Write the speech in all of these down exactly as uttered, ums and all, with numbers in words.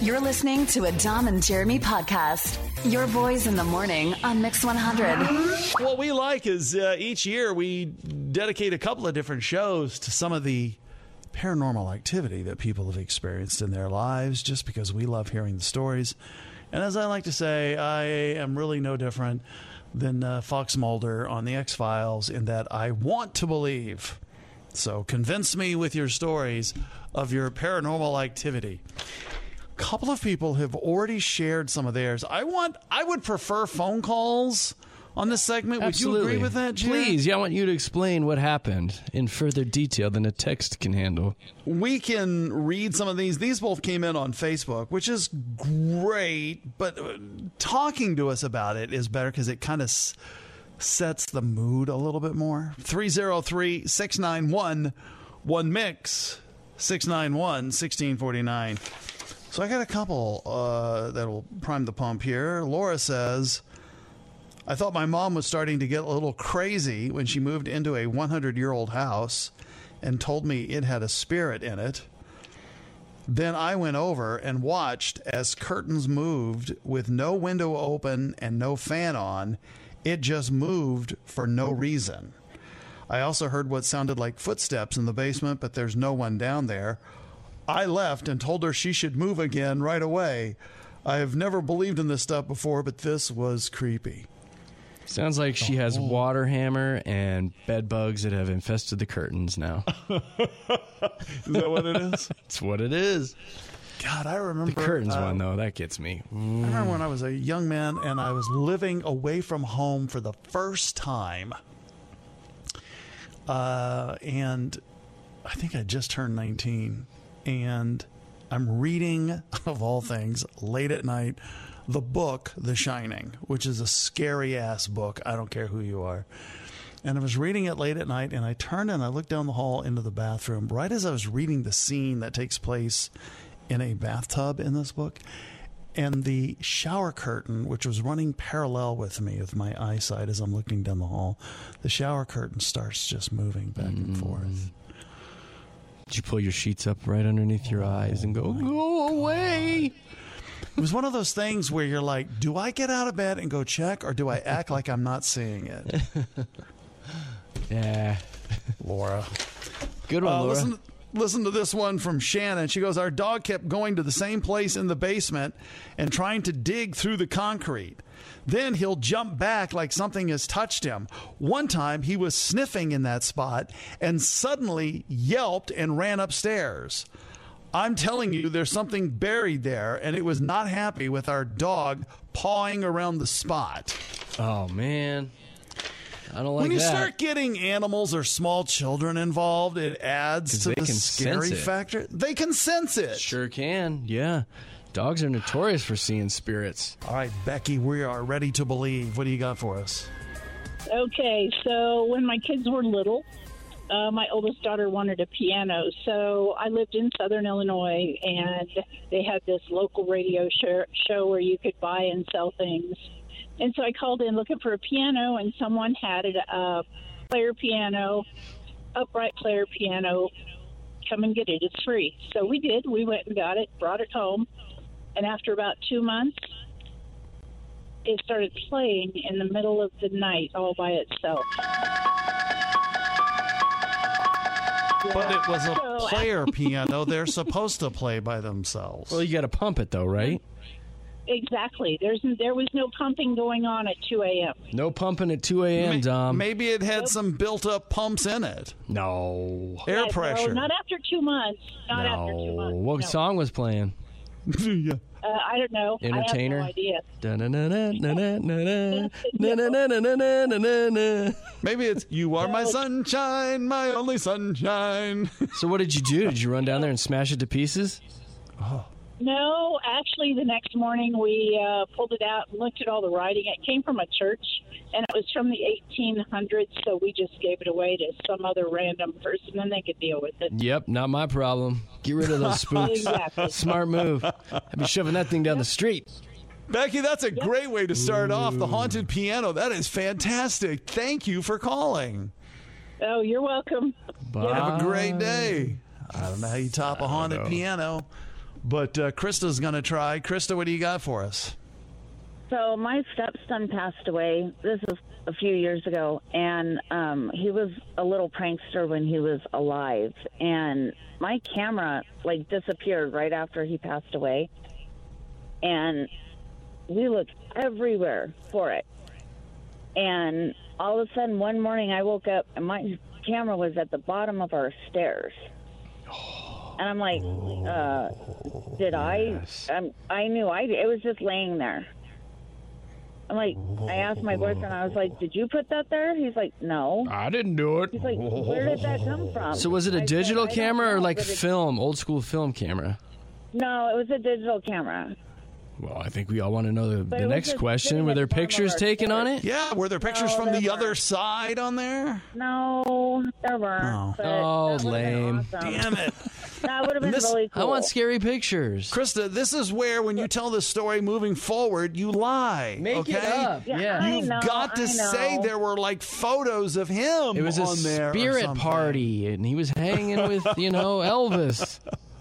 You're listening to a Dom and Jeremy podcast. Your boys in the morning on Mix one hundred. What we like is uh, each year we dedicate a couple of different shows to some of the paranormal activity that people have experienced in their lives, just because we love hearing the stories. And as I like to say, I am really no different than uh, Fox Mulder on The X-Files in that I want to believe. So convince me with your stories of your paranormal activity. A couple of people have already shared some of theirs. I want. I would prefer phone calls on this segment. Absolutely. Would you agree with that, Jerry? Please, yeah, I want you to explain what happened in further detail than a text can handle. We can read some of these. These both came in on Facebook, which is great, but talking to us about it is better because it kind of s- sets the mood a little bit more. three oh three, six nine one, one mix, six nine one, one six four nine. So I got a couple uh, that'll prime the pump here. Laura says, I thought my mom was starting to get a little crazy when she moved into a hundred-year-old house and told me it had a spirit in it. Then I went over and watched as curtains moved with no window open and no fan on. It just moved for no reason. I also heard what sounded like footsteps in the basement, but there's no one down there. I left and told her she should move again right away. I have never believed in this stuff before, but this was creepy. Sounds like she has water hammer and bed bugs that have infested the curtains now. Is that what it is? That's what it is. God, I remember... The curtains uh, one, though, that gets me. Mm. I remember when I was a young man and I was living away from home for the first time. Uh, and I think I just turned nineteen. And I'm reading, of all things, late at night, the book The Shining, which is a scary-ass book. I don't care who you are. And I was reading it late at night, and I turned and I looked down the hall into the bathroom right as I was reading the scene that takes place in a bathtub in this book. And the shower curtain, which was running parallel with me with my eyesight as I'm looking down the hall, the shower curtain starts just moving back mm. and forth. Did you pull your sheets up right underneath your eyes and go, go away? It was one of those things where you're like, do I get out of bed and go check, or do I act like I'm not seeing it? Yeah. Laura. Good one, uh, Laura. Listen, listen to this one from Shannon. She goes, our dog kept going to the same place in the basement and trying to dig through the concrete. Then he'll jump back like something has touched him. One time he was sniffing in that spot and suddenly yelped and ran upstairs. I'm telling you, there's something buried there, and it was not happy with our dog pawing around the spot. Oh, man. I don't like when you that. start getting animals or small children involved, it adds to the scary factor. They can sense it. Sure can, yeah. Dogs are notorious for seeing spirits. All right, Becky, we are ready to believe. What do you got for us? Okay, so when my kids were little, uh, my oldest daughter wanted a piano. So I lived in Southern Illinois, and they had this local radio show, show where you could buy and sell things. And so I called in looking for a piano, and someone had a uh, player piano, upright player piano. Come and get it. It's free. So we did. We went and got it, brought it home. And after about two months, it started playing in the middle of the night all by itself. But it was a So player piano. They're supposed to play by themselves. Well, you got to pump it, though, right? Exactly. There's There was no pumping going on at two a.m. No pumping at two a.m., Dom. Maybe it had some built-up pumps in it. No. Air Yeah, pressure. No, not after two months. Not no. after two months. What no. song was playing? Yeah. Uh, I don't know. Entertainer? I have no idea. Da-na-na-na-na-na-na-na-na-na-na-na-na. Maybe it's "You Are My Sunshine, My Only Sunshine." So what did you do? Did you run down there and smash it to pieces? Oh. No, actually, the next morning we uh, pulled it out and looked at all the writing. It came from a church, and it was from the eighteen hundreds, so we just gave it away to some other random person, and they could deal with it. Yep, not my problem. Get rid of those spooks. Exactly. Smart move. I'd be shoving that thing down the street. Becky, that's a great way to start off the haunted piano. That is fantastic. Thank you for calling. Oh, you're welcome. Bye. Have a great day. I don't know how you top a haunted piano, But uh, Krista's going to try. Krista, what do you got for us? So my stepson passed away. This is a few years ago, and um, he was a little prankster when he was alive. And my camera, like, disappeared right after he passed away. And we looked everywhere for it. And all of a sudden, one morning, I woke up, and my camera was at the bottom of our stairs. And I'm like, uh, did I? Um, I knew I did. It was just laying there. I'm like, I asked my boyfriend, I was like, did you put that there? He's like, no. I didn't do it. He's like, where did that come from? So was it a I digital said, camera or know, like but it- film, old school film camera? No, it was a digital camera. Well, I think we all want to know the, But the it was next just question. sitting Were at there the bottom of pictures our taken on stairs. it? Yeah, were there pictures No, from there the other weren't. side on there? No, there weren't. Oh. But Oh, that would've been lame. awesome. Damn it. That would have been This- really cool. I want scary pictures. Krista, this is where when you tell this story moving forward, you lie. Make okay? it up. Yeah, Yeah. I You've know, got to I say know. there were like photos of him It was a on there. or spirit something. party, and he was hanging with, you know, Elvis.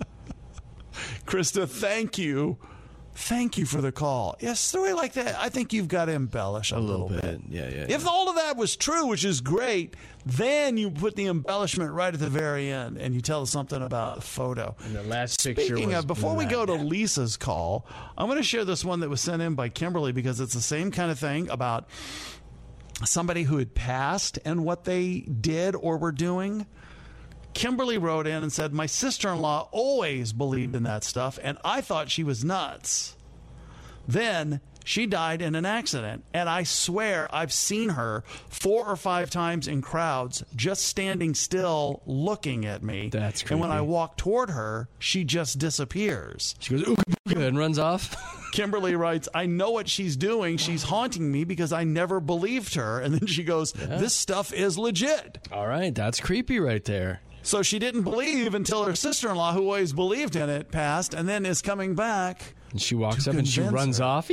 Krista, thank you. Thank you for the call. Yeah, a story like that, I think you've got to embellish a, A little bit. Yeah, yeah. If all of that was true, which is great, then you put the embellishment right at the very end and you tell us something about the photo. And the last picture Speaking was of, before we go to black. Lisa's call, I'm going to share this one that was sent in by Kimberly because it's the same kind of thing about somebody who had passed and what they did or were doing. Kimberly wrote in and said, my sister-in-law always believed in that stuff, and I thought she was nuts. Then she died in an accident, and I swear I've seen her four or five times in crowds just standing still looking at me. That's And when I creepy. walk toward her, she just disappears. She goes, ooh, good, and runs off. Kimberly writes, I know what she's doing. She's haunting me because I never believed her. And then she goes, this stuff is legit. All right, that's creepy right there. So she didn't believe until her sister-in-law, who always believed in it, passed, and then is coming back. And she walks To up and she convince runs her. off.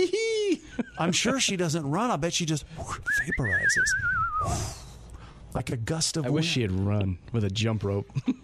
I'm sure she doesn't run. I bet she just vaporizes. Like a gust of I wind. wish she had run with a jump rope.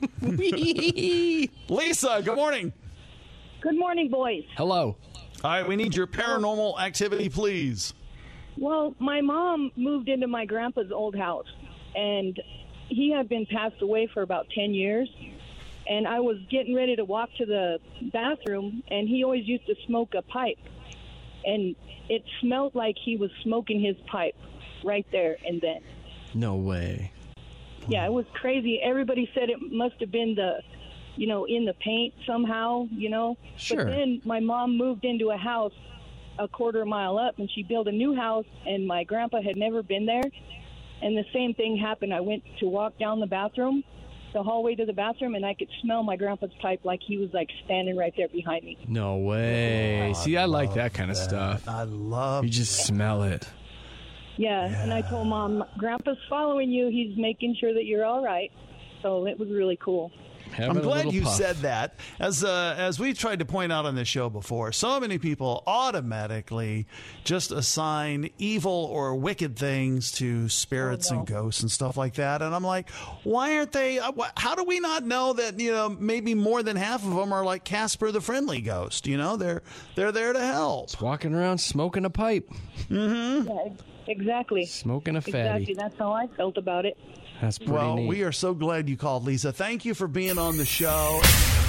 Lisa, good morning. Good morning, boys. Hello. All right, we need your paranormal activity, please. Well, my mom moved into my grandpa's old house, and he had been passed away for about ten years. And I was getting ready to walk to the bathroom, and he always used to smoke a pipe. And it smelled like he was smoking his pipe right there and then. No way. Yeah, it was crazy. Everybody said it must have been the, you know, in the paint somehow, you know. Sure. But then my mom moved into a house a quarter mile up, and she built a new house, and my grandpa had never been there. And the same thing happened. I went to walk down the bathroom, the hallway to the bathroom, and I could smell my grandpa's pipe like he was like standing right there behind me. No way. See, I like that kind of stuff. I love You just smell it. Yeah, and I told Mom, Grandpa's following you. He's making sure that you're all right. So it was really cool. Having I'm a glad little you puff. said that. As uh, as we've tried to point out on this show before, so many people automatically just assign evil or wicked things to spirits Oh, no. and ghosts and stuff like that. And I'm like, why aren't they? Uh, wh- how do we not know that? You know, maybe more than half of them are like Casper the Friendly Ghost. You know, they're they're there to help. Walking around smoking a pipe. Yeah, exactly. Smoking a fatty. Exactly. That's how I felt about it. That's pretty Well, neat. we are so glad you called, Lisa. Thank you for being on the show.